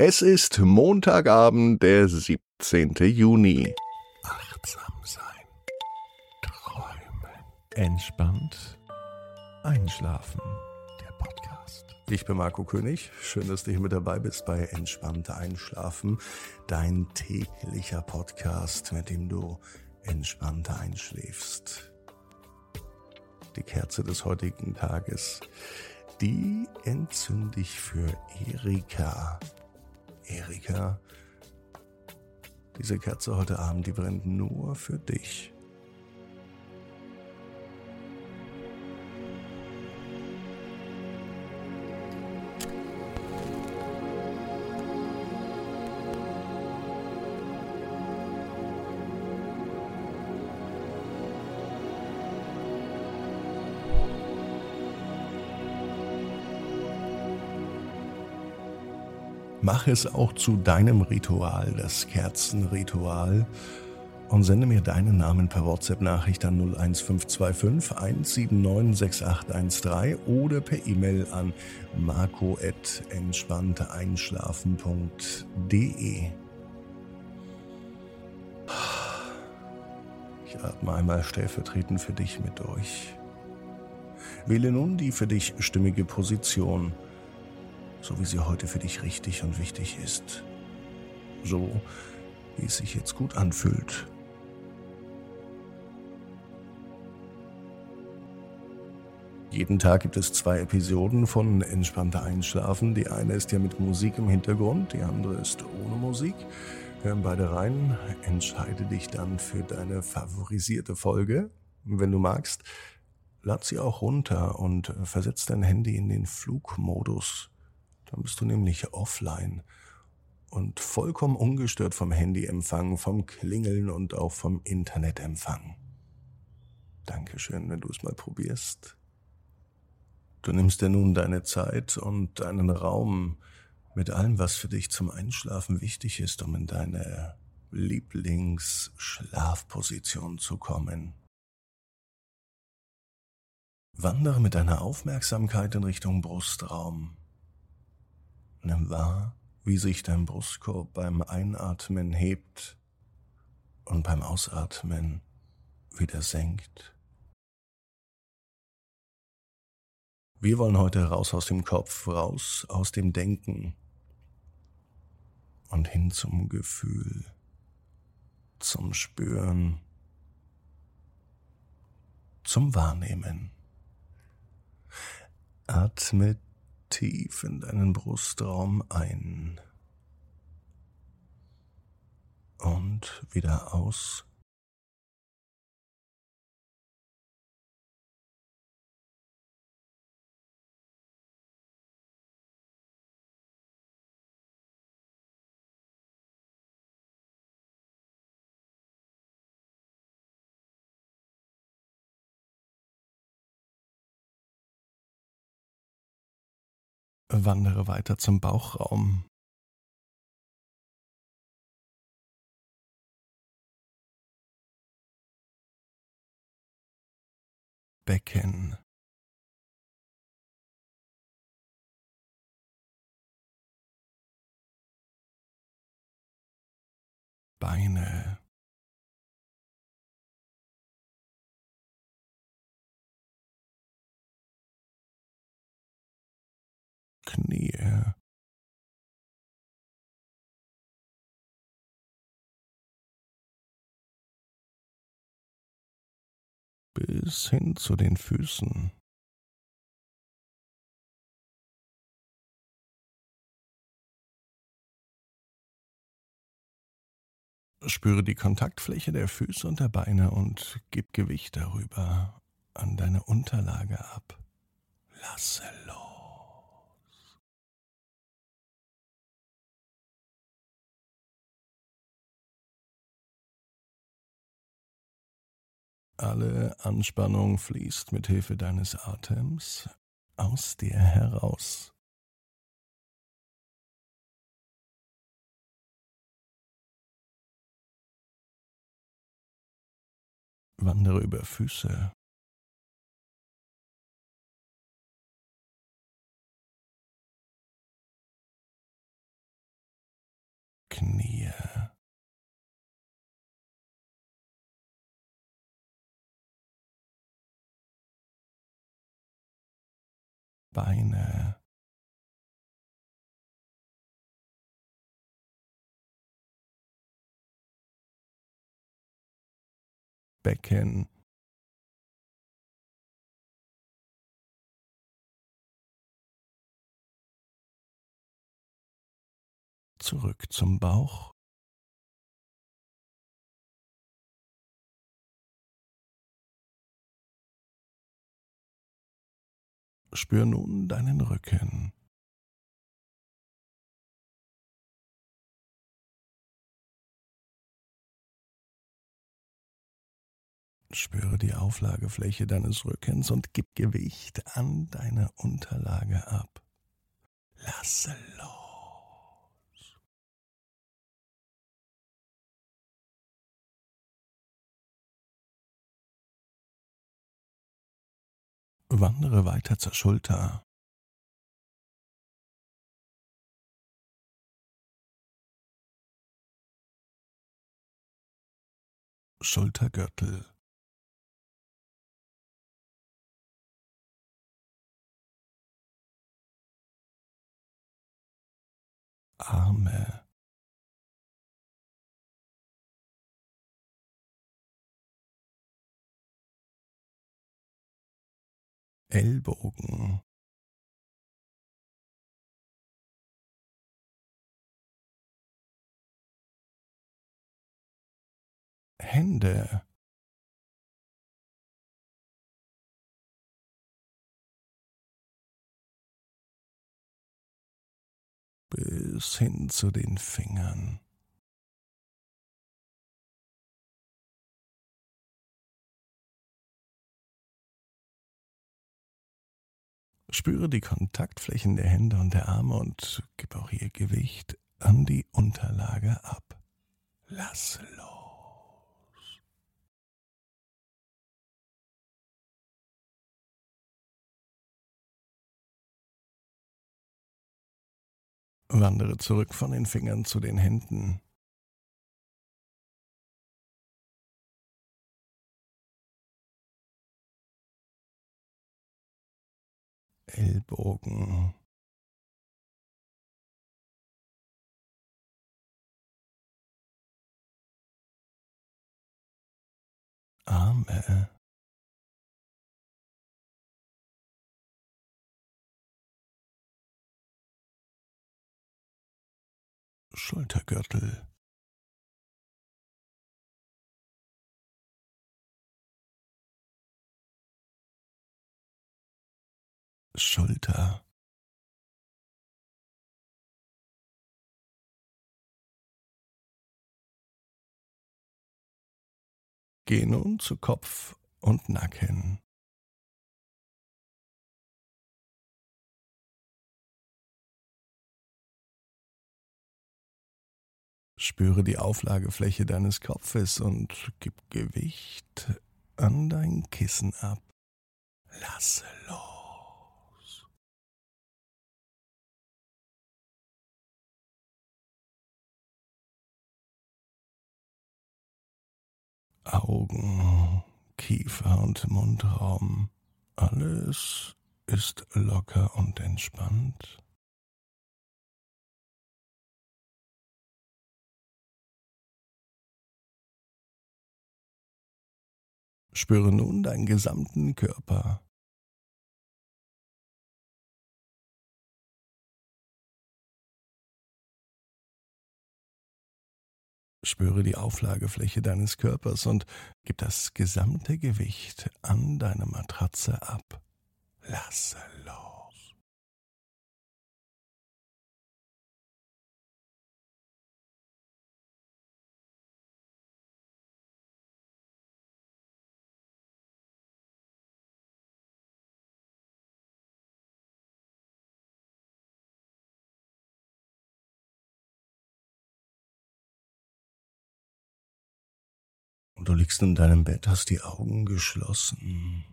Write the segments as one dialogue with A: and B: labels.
A: Es ist Montagabend, der 17. Juni.
B: Achtsam sein. Träumen. Entspannt. Einschlafen. Der Podcast.
A: Ich bin Marco König. Schön, dass du hier mit dabei bist bei Entspannt Einschlafen. Dein täglicher Podcast, mit dem du entspannter einschläfst. Die Kerze des heutigen Tages, die entzünde ich für Erika. Erika, diese Kerze heute Abend, die brennt nur für dich. Mach es auch zu deinem Ritual, das Kerzenritual, und sende mir deinen Namen per WhatsApp-Nachricht an 01525 179 6813 oder per E-Mail an marco@entspannteeinschlafen.de. Ich atme einmal stellvertretend für dich mit durch. Wähle nun die für dich stimmige Position, so wie sie heute für dich richtig und wichtig ist. So, wie es sich jetzt gut anfühlt. Jeden Tag gibt es 2 Episoden von Entspannter Einschlafen. Die eine ist ja mit Musik im Hintergrund, die andere ist ohne Musik. Hören beide rein, entscheide dich dann für deine favorisierte Folge. Wenn du magst, lad sie auch runter und versetz dein Handy in den Flugmodus. Dann bist du nämlich offline und vollkommen ungestört vom Handyempfang, vom Klingeln und auch vom Internetempfang. Dankeschön, wenn du es mal probierst. Du nimmst dir nun deine Zeit und deinen Raum mit allem, was für dich zum Einschlafen wichtig ist, um in deine Lieblingsschlafposition zu kommen. Wandere mit deiner Aufmerksamkeit in Richtung Brustraum. Nimm wahr, wie sich dein Brustkorb beim Einatmen hebt und beim Ausatmen wieder senkt. Wir wollen heute raus aus dem Kopf, raus aus dem Denken und hin zum Gefühl, zum Spüren, zum Wahrnehmen. Atme tief in deinen Brustraum ein und wieder aus. Wandere weiter zum Bauchraum. Becken. Beine. Knie. Bis hin zu den Füßen. Spüre die Kontaktfläche der Füße und der Beine und gib Gewicht darüber an deine Unterlage ab. Lasse los. Alle Anspannung fließt mit Hilfe deines Atems aus dir heraus. Wandere über Füße, Knie, Beine, Becken, zurück zum Bauch, spür nun deinen Rücken. Spüre die Auflagefläche deines Rückens und gib Gewicht an deine Unterlage ab. Lasse los. Wandere weiter zur Schulter. Schultergürtel. Arme. Ellbogen. Hände. Bis hin zu den Fingern. Spüre die Kontaktflächen der Hände und der Arme und gib auch ihr Gewicht an die Unterlage ab. Lass los. Wandere zurück von den Fingern zu den Händen. Ellbogen. Arme. Schultergürtel. Schulter. Geh nun zu Kopf und Nacken. Spüre die Auflagefläche deines Kopfes und gib Gewicht an dein Kissen ab. Lasse los. Augen, Kiefer und Mundraum. Alles ist locker und entspannt. Spüre nun deinen gesamten Körper. Spüre die Auflagefläche deines Körpers und gib das gesamte Gewicht an deine Matratze ab. Lasse los. Du liegst in deinem Bett, hast die Augen geschlossen.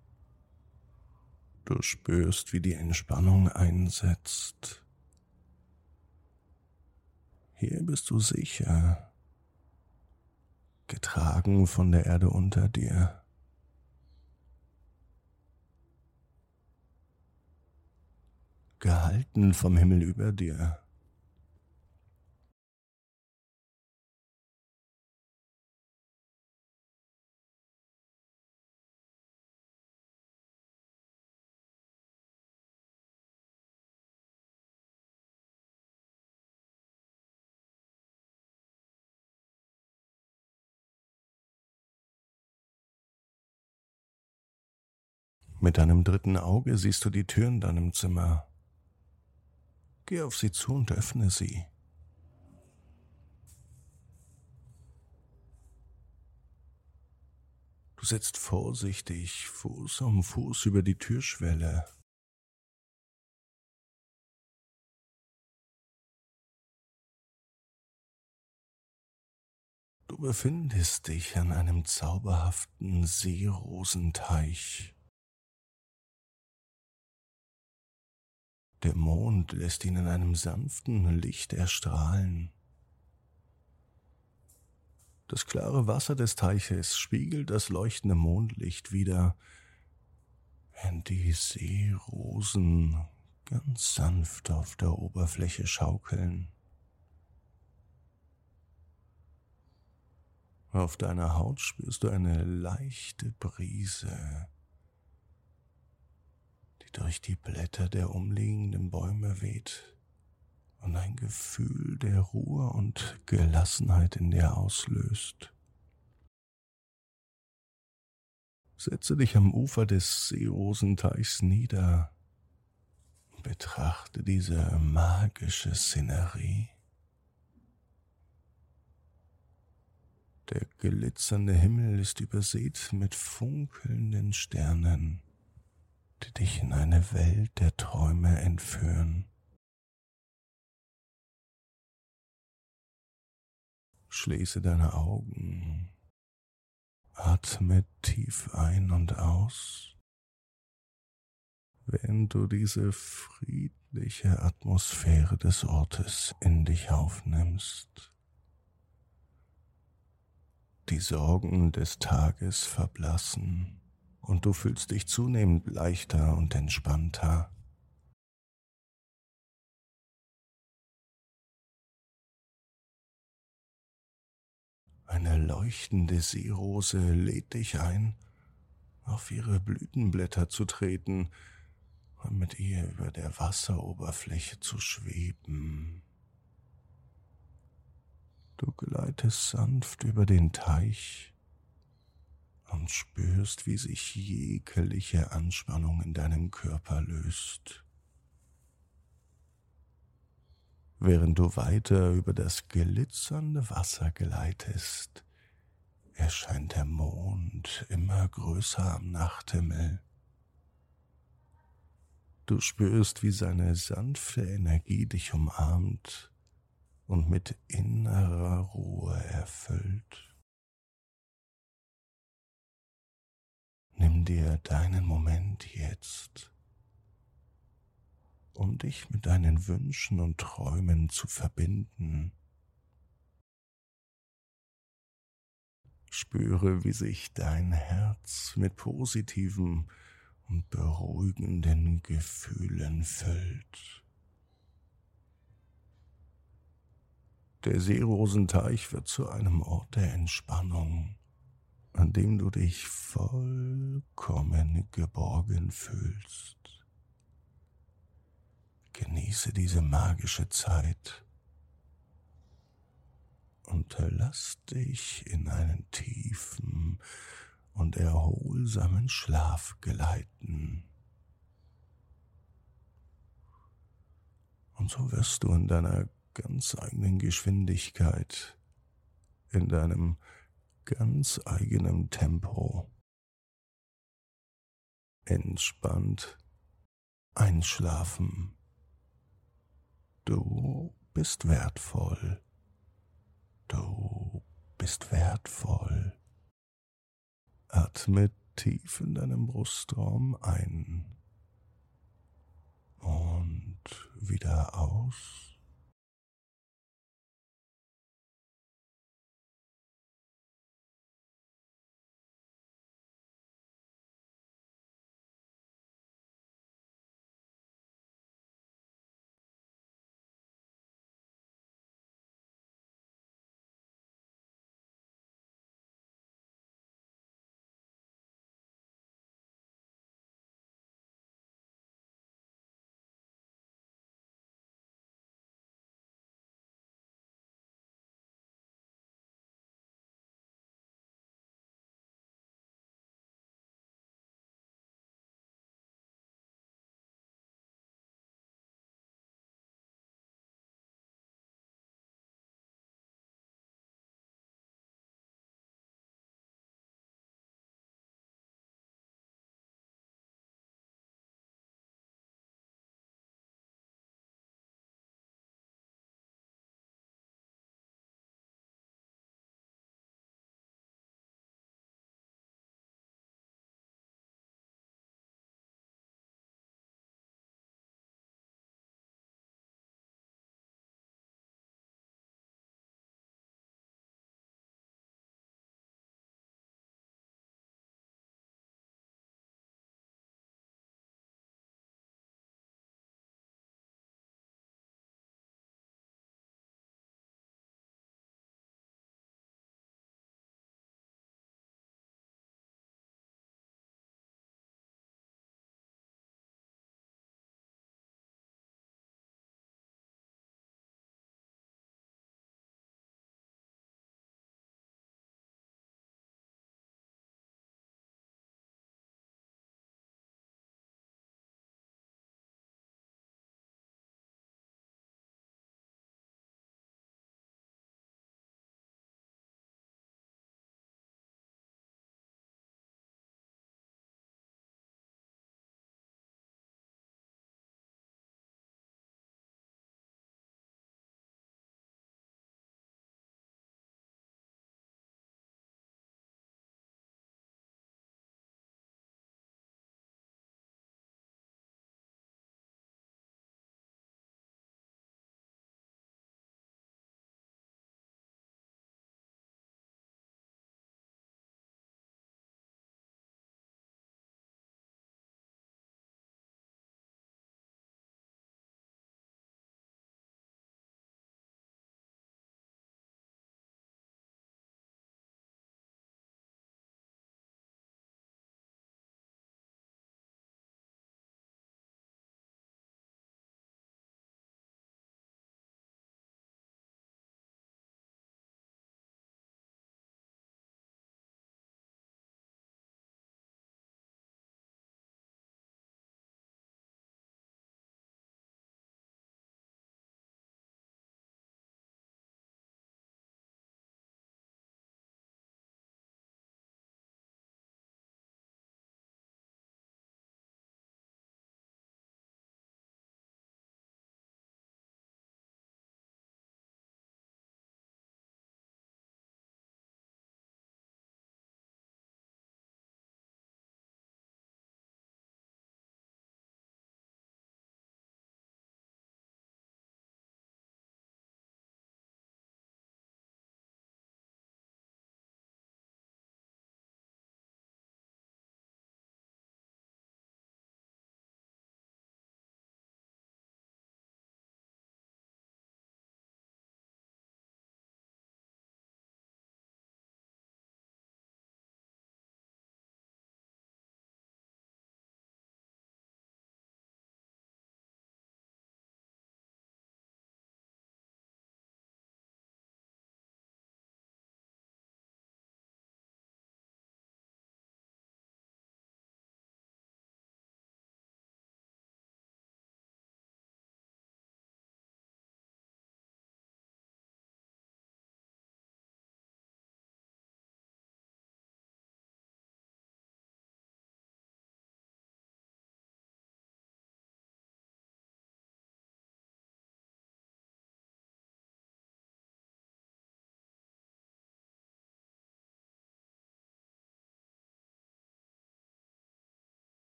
A: Du spürst, wie die Entspannung einsetzt. Hier bist du sicher, getragen von der Erde unter dir. Gehalten vom Himmel über dir. Mit deinem dritten Auge siehst du die Tür in deinem Zimmer. Geh auf sie zu und öffne sie. Du setzt vorsichtig Fuß um Fuß über die Türschwelle. Du befindest dich an einem zauberhaften Seerosenteich. Der Mond lässt ihn in einem sanften Licht erstrahlen. Das klare Wasser des Teiches spiegelt das leuchtende Mondlicht wider, während die Seerosen ganz sanft auf der Oberfläche schaukeln. Auf deiner Haut spürst du eine leichte Brise, die durch die Blätter der umliegenden Bäume weht und ein Gefühl der Ruhe und Gelassenheit in dir auslöst. Setze dich am Ufer des Seerosenteichs nieder und betrachte diese magische Szenerie. Der glitzernde Himmel ist übersät mit funkelnden Sternen, die dich in eine Welt der Träume entführen. Schließe deine Augen, atme tief ein und aus, während du diese friedliche Atmosphäre des Ortes in dich aufnimmst. Die Sorgen des Tages verblassen und du fühlst dich zunehmend leichter und entspannter. Eine leuchtende Seerose lädt dich ein, auf ihre Blütenblätter zu treten und mit ihr über der Wasseroberfläche zu schweben. Du gleitest sanft über den Teich und spürst, wie sich jegliche Anspannung in deinem Körper löst. Während du weiter über das glitzernde Wasser gleitest, erscheint der Mond immer größer am Nachthimmel. Du spürst, wie seine sanfte Energie dich umarmt und mit innerer Ruhe erfüllt. Nimm dir deinen Moment jetzt, um dich mit deinen Wünschen und Träumen zu verbinden. Spüre, wie sich dein Herz mit positiven und beruhigenden Gefühlen füllt. Der Seerosenteich wird zu einem Ort der Entspannung, an dem du dich vollkommen geborgen fühlst. Genieße diese magische Zeit und lass dich in einen tiefen und erholsamen Schlaf geleiten. Und so wirst du in deiner ganz eigenen Geschwindigkeit, in deinem ganz eigenen Tempo entspannt einschlafen. Du bist wertvoll. Du bist wertvoll. Atme tief in deinem Brustraum ein und wieder aus.